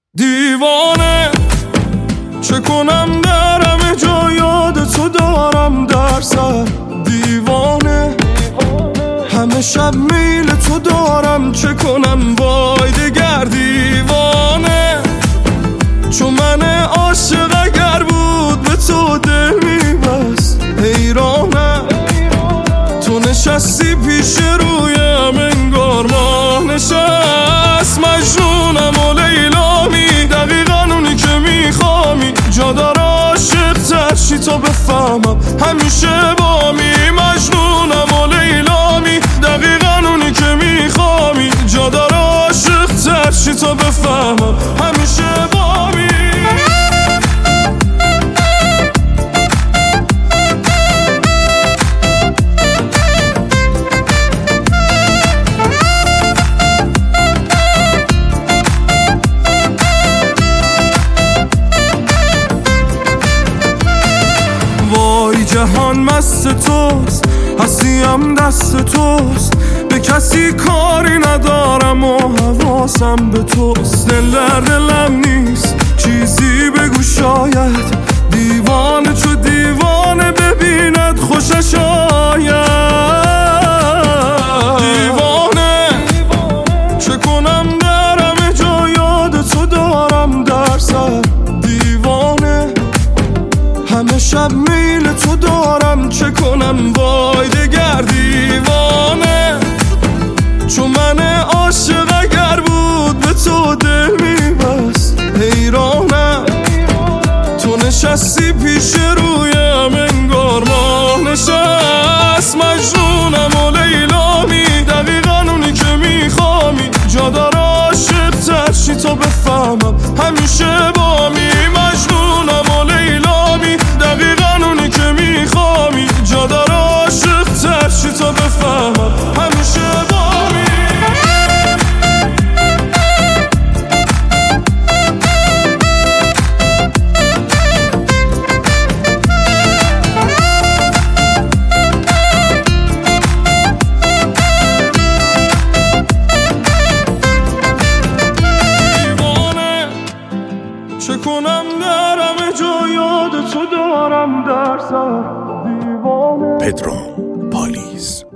دیوانه چه کنم در همه جا یاد تو دارم در سر. دیوانه همه شب میل تو دارم چه کنم وای دگر. دیوانه چون من عاشق اگر بود به تو دل میبست. حیرانم تو نشستی پیش رویم انگار ماه نشست. مجنونم و لیلامی دقیقا اونی که میخوامی. جا داره عاشق تر چی تا بفهمم همیشه بامی. مجنونم و لیلامی دقیقا اونی که میخوامی. جا داره عاشق تر چی تا بفهمم همیشه بامی. وای جهان مست توست هستیم دست توست. به کسی کاری ندارم و حواسم به توست. دل در دلم نیست چیزی بگو شاید. دیوانه چو دیوانه ببیند خوشش آید. دیوانه چه کنم در همه جا یاد تو دارم در سر. دیوانه همه شب میل تو دارم چه کنم وای دگر. دیوانه چون من عاشق اگر بود به تو دل میبست. حیرانم تو نشستی پیش رویم انگار ماه نشست. مجنونم و لیلامی دقیقا اونی که میخوامی. جا داره عاشق تر چی تا بفهمم همیشه بامی. مجنونم و لیلامی دقیقا اونی که میخوامی. جا داره عاشق تر چی تا بفهمم همیشه بامی. چه کنم در همه جا یاد تو دارم در سر. دیوانه پدرام پالیز